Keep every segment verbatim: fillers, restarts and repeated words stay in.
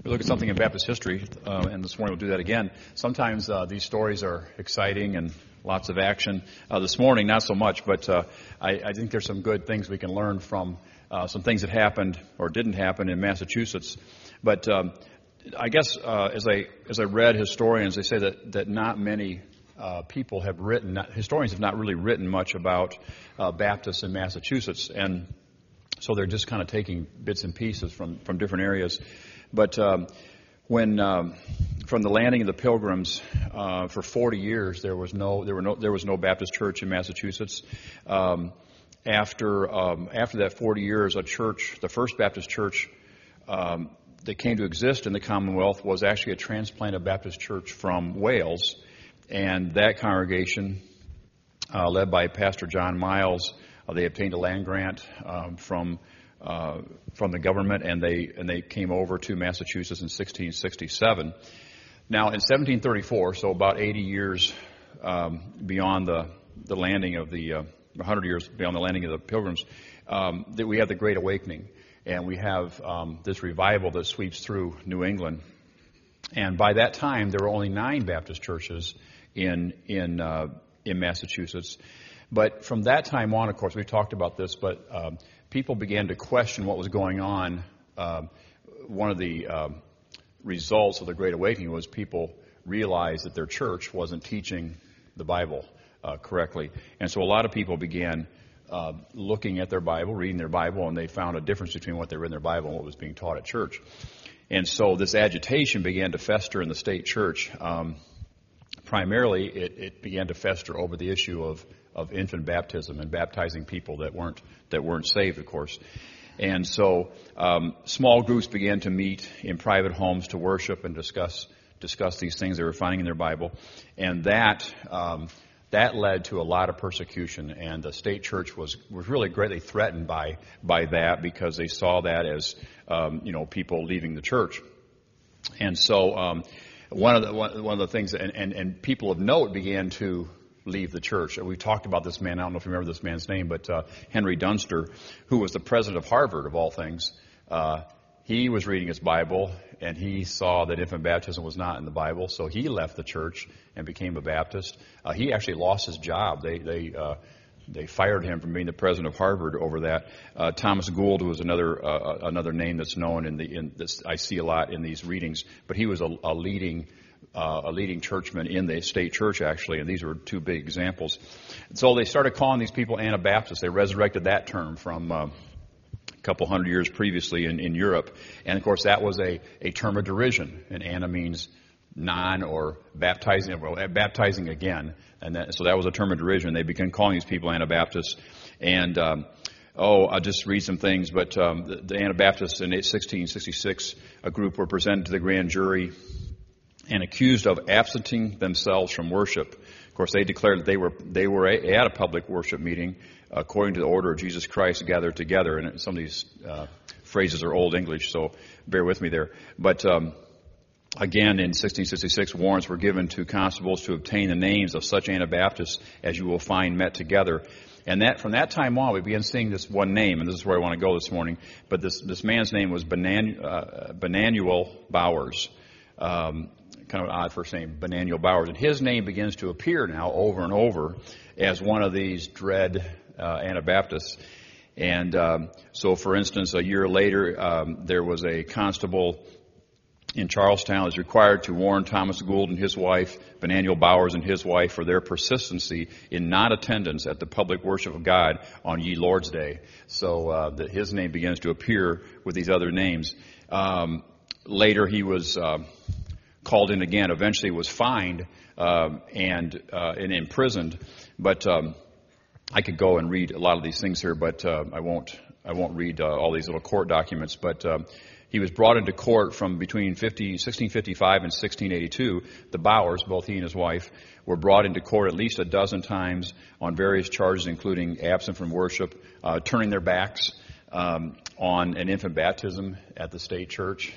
We look at something in Baptist history, uh, and this morning we'll do that again. Sometimes uh, these stories are exciting and lots of action. Uh, this morning, not so much, but uh, I, I think there's some good things we can learn from uh, some things that happened or didn't happen in Massachusetts. But um, I guess uh, as I as I read historians, they say that that not many uh, people have written, not, historians have not really written much about uh, Baptists in Massachusetts, and so they're just kind of taking bits and pieces from from different areas. But um, when um, from the landing of the Pilgrims uh, for forty years, there was no there were no there was no Baptist church in Massachusetts. Um, after um, after that forty years, a church, the first Baptist church um, that came to exist in the Commonwealth, was actually a transplanted Baptist church from Wales, and that congregation, uh, led by Pastor John Miles, uh, they obtained a land grant um, from. Uh, from the government, and they and they came over to Massachusetts in sixteen sixty-seven. Now, in seventeen thirty-four, so about eighty years um, beyond the the landing of the uh, one hundred years beyond the landing of the Pilgrims, um, that we have the Great Awakening, and we have um, this revival that sweeps through New England. And by that time, there were only nine Baptist churches in in uh, in Massachusetts. But from that time on, of course, we talked about this, but um, people began to question what was going on. Uh, one of the uh, results of the Great Awakening was people realized that their church wasn't teaching the Bible uh, correctly. And so a lot of people began uh, looking at their Bible, reading their Bible, and they found a difference between what they read in their Bible and what was being taught at church. And so this agitation began to fester in the state church. Um, primarily, it, it began to fester over the issue of of infant baptism and baptizing people that weren't that weren't saved, of course. And so um, small groups began to meet in private homes to worship and discuss discuss these things they were finding in their Bible, and that um, that led to a lot of persecution. And the state church was was really greatly threatened by by that, because they saw that as um, you know people leaving the church. And so um, one of the one, one of the things, and, and and people of note began to leave the church. We talked about this man. I don't know if you remember this man's name, but uh, Henry Dunster, who was the president of Harvard, of all things. Uh, he was reading his Bible, and he saw that infant baptism was not in the Bible, so he left the church and became a Baptist. Uh, he actually lost his job. They they uh, they fired him from being the president of Harvard over that. Uh, Thomas Gould, who was another uh, another name that's known in the in this, I see a lot in these readings, but he was a, a leading. Uh, a leading churchman in the state church, actually, and these were two big examples. And so they started calling these people Anabaptists. They resurrected that term from uh, a couple hundred years previously in, in Europe. And, of course, that was a, a term of derision. And Ana means non or baptizing, well, baptizing again. And that, so that was a term of derision. They began calling these people Anabaptists. And, um, oh, I'll just read some things. But um, the, the Anabaptists in sixteen sixty-six, a group were presented to the grand jury and accused of absenting themselves from worship. Of course, they declared that they were they were at a public worship meeting according to the order of Jesus Christ, gathered together. And some of these uh, phrases are Old English, so bear with me there. But um, again, in sixteen sixty-six, warrants were given to constables to obtain the names of such Anabaptists as you will find met together. And that from that time on, we began seeing this one name, and this is where I want to go this morning. But this this man's name was Benan, uh, Benanuel Bowers. Um, kind of an odd first name, Benanuel Bowers. And his name begins to appear now over and over as one of these dread uh, Anabaptists. And um, so, for instance, a year later, um, there was a constable in Charlestown who was required to warn Thomas Gould and his wife, Benanuel Bowers and his wife, for their persistency in non-attendance at the public worship of God on Ye Lord's Day. So uh, that his name begins to appear with these other names. Um, later, he was Uh, called in again, eventually was fined um, and uh, and imprisoned. But um, I could go and read a lot of these things here, but uh, I won't. I won't read uh, all these little court documents. But uh, he was brought into court from between sixteen fifty-five and sixteen eighty-two. The Bowers, both he and his wife, were brought into court at least a dozen times on various charges, including absent from worship, uh, turning their backs um, on an infant baptism at the state church.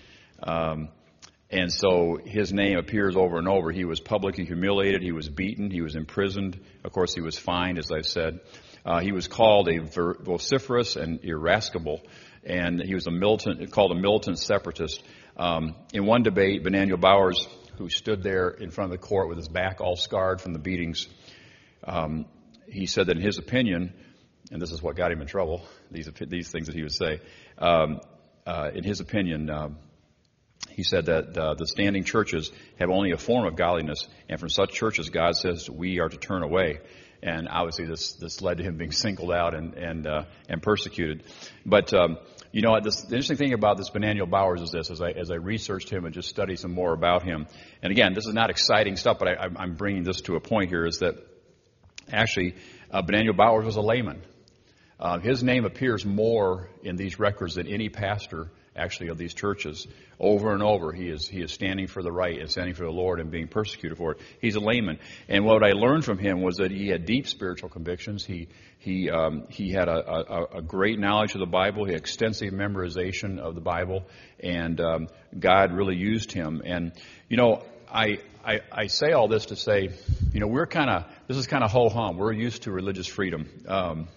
Um, And so his name appears over and over. He was publicly humiliated. He was beaten. He was imprisoned. Of course, he was fined, as I said. Uh, he was called a vociferous and irascible and he was a militant, called a militant separatist. Um, in one debate, Benaniel Bowers, who stood there in front of the court with his back all scarred from the beatings, um, he said that in his opinion, and this is what got him in trouble, these these things that he would say, um, uh, in his opinion, uh, he said that uh, the standing churches have only a form of godliness, and from such churches God says we are to turn away. And obviously this this led to him being singled out and and uh, and persecuted. But um, you know, this, the interesting thing about this Benaniel Bowers is this: as I as I researched him and just studied some more about him, and again, this is not exciting stuff, but I, I'm bringing this to a point here: is that actually uh, Benaniel Bowers was a layman. Uh, his name appears more in these records than any pastor actually of these churches. Over and over, he is he is standing for the right and standing for the Lord and being persecuted for it. He's a layman, and what I learned from him was that he had deep spiritual convictions. He he um, he had a, a, a great knowledge of the Bible. He had extensive memorization of the Bible, and um, God really used him. And you know, I I, I say all this to say, you know, we're kind of this is kind of ho hum. We're used to religious freedom. Um,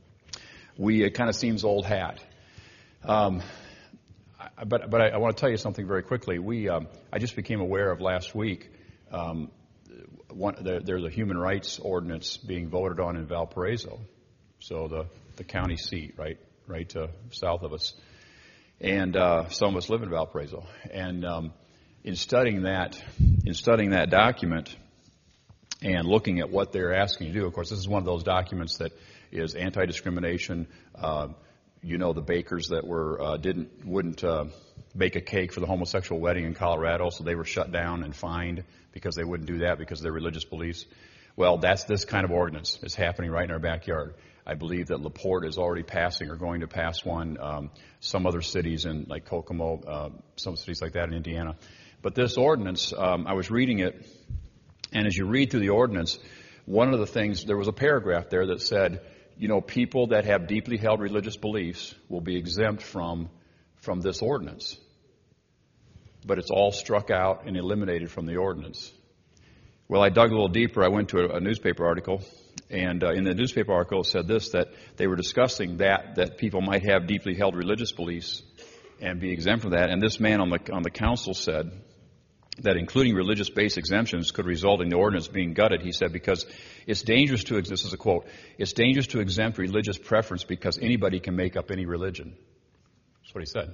we it kind of seems old hat. Um, But but I, I want to tell you something very quickly. We um, I just became aware of last week. Um, one, there, there's a human rights ordinance being voted on in Valparaiso, so the, the county seat, right right uh, south of us, and uh, some of us live in Valparaiso. And um, in studying that, in studying that document, and looking at what they're asking you to do, of course, this is one of those documents that is anti-discrimination. Uh, You know, the bakers that were uh, didn't wouldn't uh, bake a cake for the homosexual wedding in Colorado, so they were shut down and fined because they wouldn't do that because of their religious beliefs. Well, that's this kind of ordinance. It's happening right in our backyard. I believe that LaPorte is already passing or going to pass one. Um, some other cities in like Kokomo, uh, some cities like that in Indiana. But this ordinance, um, I was reading it, and as you read through the ordinance, one of the things, there was a paragraph there that said, you know, people that have deeply held religious beliefs will be exempt from from this ordinance. But it's all struck out and eliminated from the ordinance. Well, I dug a little deeper. I went to a, a newspaper article, and uh, in the newspaper article it said this, that they were discussing that, that people might have deeply held religious beliefs and be exempt from that. And this man on the on the council said that including religious-based exemptions could result in the ordinance being gutted. He said, because it's dangerous to, this is a quote, it's dangerous to exempt religious preference because anybody can make up any religion. That's what he said.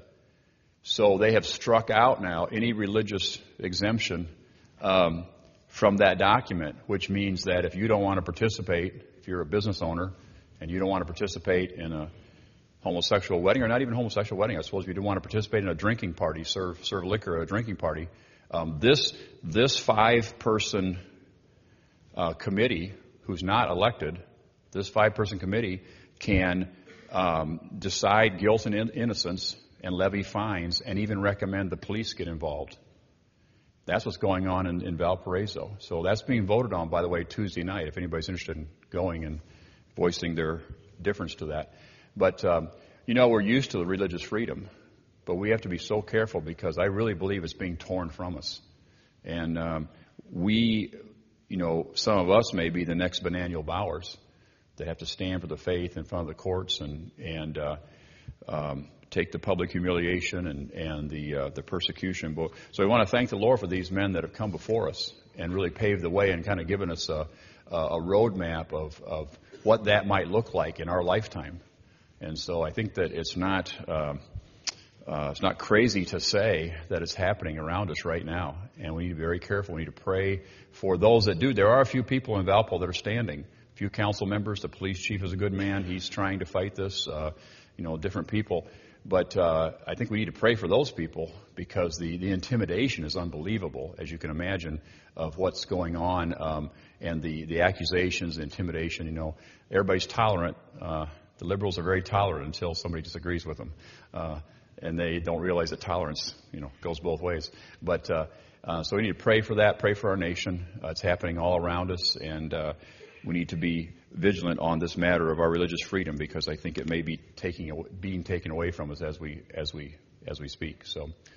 So they have struck out now any religious exemption um, from that document, which means that if you don't want to participate, if you're a business owner and you don't want to participate in a homosexual wedding, or not even a homosexual wedding, I suppose if you don't want to participate in a drinking party, serve serve liquor at a drinking party, Um, this this five-person uh, committee, who's not elected, this five-person committee can um, decide guilt and in- innocence and levy fines and even recommend the police get involved. That's what's going on in, in Valparaiso. So that's being voted on, by the way, Tuesday night, if anybody's interested in going and voicing their difference to that. But, um, you know, we're used to the religious freedom. But we have to be so careful because I really believe it's being torn from us. And um, we, you know, some of us may be the next Benaniel Bowers that have to stand for the faith in front of the courts and and uh, um, take the public humiliation and and the uh, the persecution. So we want to thank the Lord for these men that have come before us and really paved the way and kind of given us a, a roadmap of of what that might look like in our lifetime. And so I think that it's not. Uh, Uh, it's not crazy to say that it's happening around us right now, and we need to be very careful. We need to pray for those that do. There are a few people in Valpo that are standing, a few council members. The police chief is a good man. He's trying to fight this, uh, you know, different people. But uh, I think we need to pray for those people because the, the intimidation is unbelievable, as you can imagine, of what's going on, um, and the, the accusations, the intimidation. You know, everybody's tolerant. Uh, the liberals are very tolerant until somebody disagrees with them. Uh, And they don't realize that tolerance, you know, goes both ways. But uh, uh, so we need to pray for that, pray for our nation. Uh, it's happening all around us, and uh, we need to be vigilant on this matter of our religious freedom because I think it may be taking being taken away from us as we as we as we speak. So.